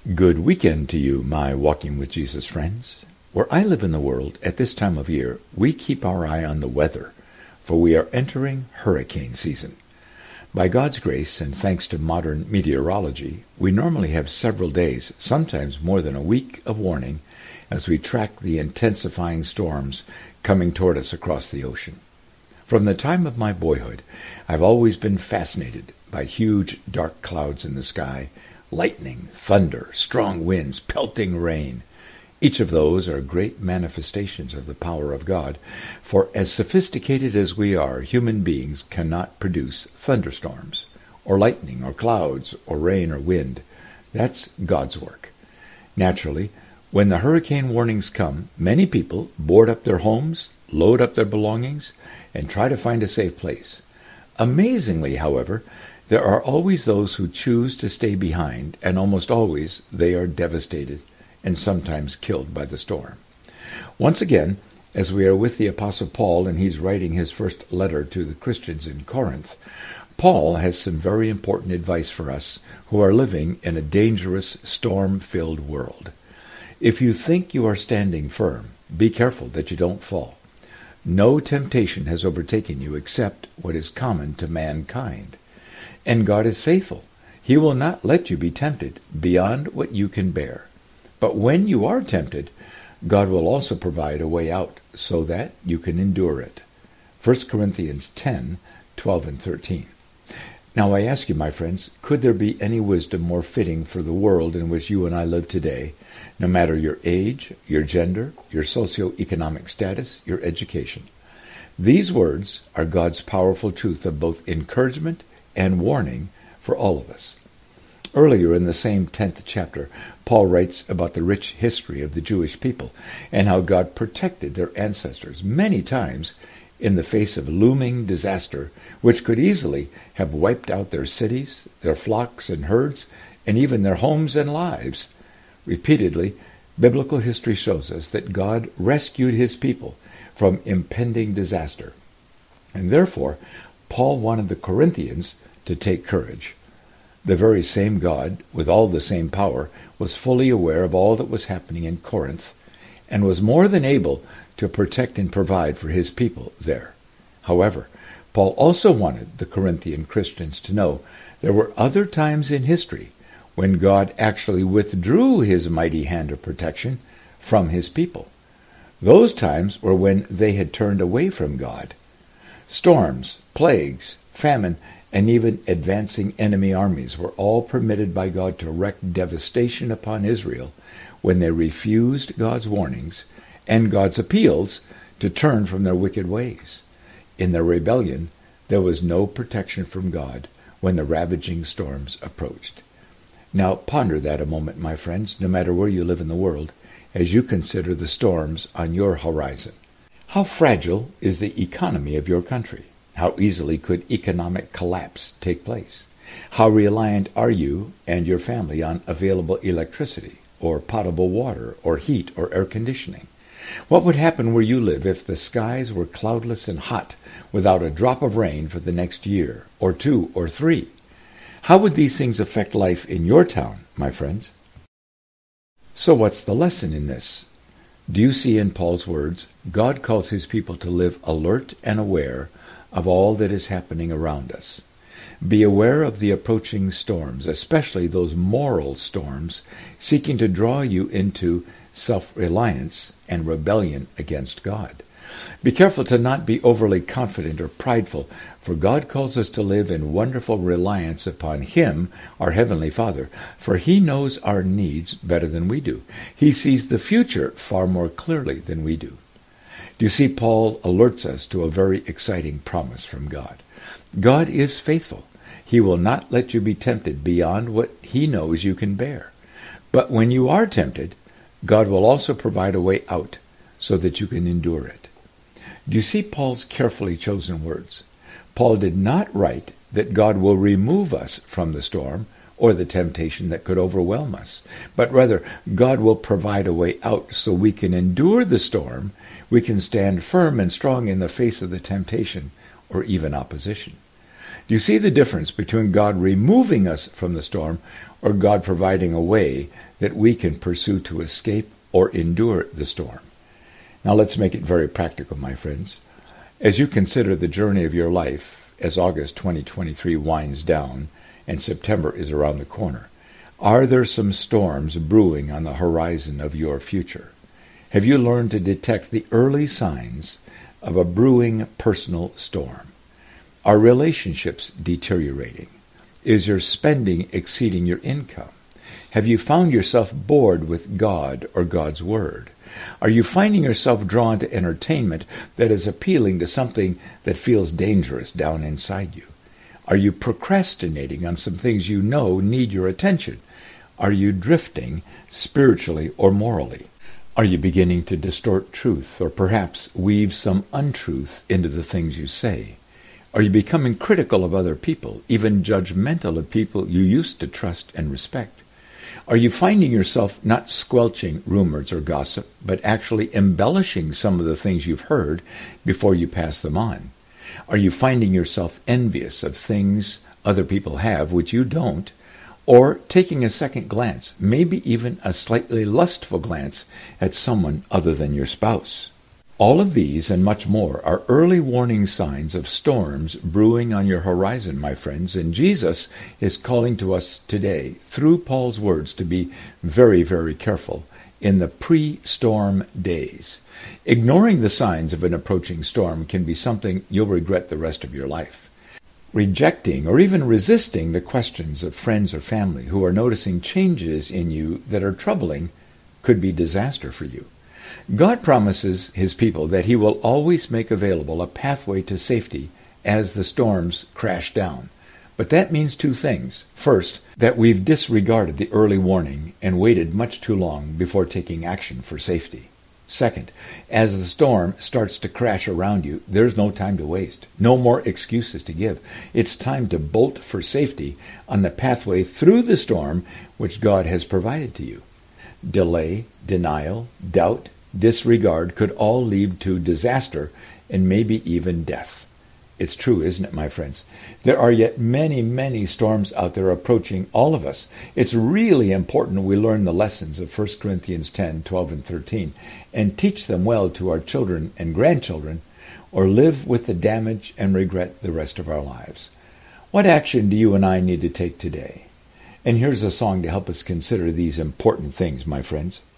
Good weekend to you, my Walking with Jesus friends. Where I live in the world, at this time of year, we keep our eye on the weather, for we are entering hurricane season. By God's grace and thanks to modern meteorology, we normally have several days, sometimes more than a week of warning, as we track the intensifying storms coming toward us across the ocean. From the time of my boyhood, I've always been fascinated by huge dark clouds in the sky, lightning, thunder, strong winds, pelting rain. Each of those are great manifestations of the power of God, for as sophisticated as we are, human beings cannot produce thunderstorms, or lightning, or clouds, or rain, or wind. That's God's work. Naturally, when the hurricane warnings come, many people board up their homes, load up their belongings, and try to find a safe place. Amazingly, however, there are always those who choose to stay behind, and almost always they are devastated and sometimes killed by the storm. Once again, as we are with the Apostle Paul and he's writing his first letter to the Christians in Corinth, Paul has some very important advice for us who are living in a dangerous, storm-filled world. If you think you are standing firm, be careful that you don't fall. No temptation has overtaken you except what is common to mankind. And God is faithful. He will not let you be tempted beyond what you can bear. But when you are tempted, God will also provide a way out so that you can endure it. 1 Corinthians 10:12 and 13. Now I ask you, my friends, could there be any wisdom more fitting for the world in which you and I live today, no matter your age, your gender, your socioeconomic status, your education? These words are God's powerful truth of both encouragement and warning for all of us. Earlier in the same 10th chapter, Paul writes about the rich history of the Jewish people and how God protected their ancestors many times in the face of looming disaster, which could easily have wiped out their cities, their flocks and herds, and even their homes and lives. Repeatedly, biblical history shows us that God rescued his people from impending disaster. And therefore, Paul wanted the Corinthians to take courage. The very same God, with all the same power, was fully aware of all that was happening in Corinth, and was more than able to protect and provide for his people there. However, Paul also wanted the Corinthian Christians to know there were other times in history when God actually withdrew his mighty hand of protection from his people. Those times were when they had turned away from God. Storms, plagues, famine, and even advancing enemy armies were all permitted by God to wreak devastation upon Israel when they refused God's warnings and God's appeals to turn from their wicked ways. In their rebellion, there was no protection from God when the ravaging storms approached. Now ponder that a moment, my friends, no matter where you live in the world, as you consider the storms on your horizon. How fragile is the economy of your country? How easily could economic collapse take place? How reliant are you and your family on available electricity, or potable water, or heat, or air conditioning? What would happen where you live if the skies were cloudless and hot, without a drop of rain for the next year, or 2 or 3? How would these things affect life in your town, my friends? So what's the lesson in this? Do you see in Paul's words, God calls his people to live alert and aware of all that is happening around us. Be aware of the approaching storms, especially those moral storms seeking to draw you into self-reliance and rebellion against God. Be careful to not be overly confident or prideful, for God calls us to live in wonderful reliance upon him, our Heavenly Father, for he knows our needs better than we do. He sees the future far more clearly than we do. Do you see, Paul alerts us to a very exciting promise from God. God is faithful. He will not let you be tempted beyond what he knows you can bear. But when you are tempted, God will also provide a way out so that you can endure it. Do you see Paul's carefully chosen words? Paul did not write that God will remove us from the storm or the temptation that could overwhelm us, but rather God will provide a way out so we can endure the storm, we can stand firm and strong in the face of the temptation or even opposition. Do you see the difference between God removing us from the storm or God providing a way that we can pursue to escape or endure the storm? Now let's make it very practical, my friends. As you consider the journey of your life as August 2023 winds down and September is around the corner, are there some storms brewing on the horizon of your future? Have you learned to detect the early signs of a brewing personal storm? Are relationships deteriorating? Is your spending exceeding your income? Have you found yourself bored with God or God's Word? Are you finding yourself drawn to entertainment that is appealing to something that feels dangerous down inside you? Are you procrastinating on some things you know need your attention? Are you drifting spiritually or morally? Are you beginning to distort truth or perhaps weave some untruth into the things you say? Are you becoming critical of other people, even judgmental of people you used to trust and respect? Are you finding yourself not squelching rumors or gossip, but actually embellishing some of the things you've heard before you pass them on? Are you finding yourself envious of things other people have which you don't, or taking a second glance, maybe even a slightly lustful glance at someone other than your spouse? All of these and much more are early warning signs of storms brewing on your horizon, my friends, and Jesus is calling to us today, through Paul's words, to be very, very careful in the pre-storm days. Ignoring the signs of an approaching storm can be something you'll regret the rest of your life. Rejecting or even resisting the questions of friends or family who are noticing changes in you that are troubling could be disaster for you. God promises his people that he will always make available a pathway to safety as the storms crash down. But that means two things. First, that we've disregarded the early warning and waited much too long before taking action for safety. Second, as the storm starts to crash around you, there's no time to waste. No more excuses to give. It's time to bolt for safety on the pathway through the storm which God has provided to you. Delay, denial, doubt, disregard could all lead to disaster and maybe even death. It's true, isn't it, my friends? There are yet many, many storms out there approaching all of us. It's really important we learn the lessons of 1 Corinthians 10, 12, and 13 and teach them well to our children and grandchildren, or live with the damage and regret the rest of our lives. What action do you and I need to take today? And here's a song to help us consider these important things, my friends.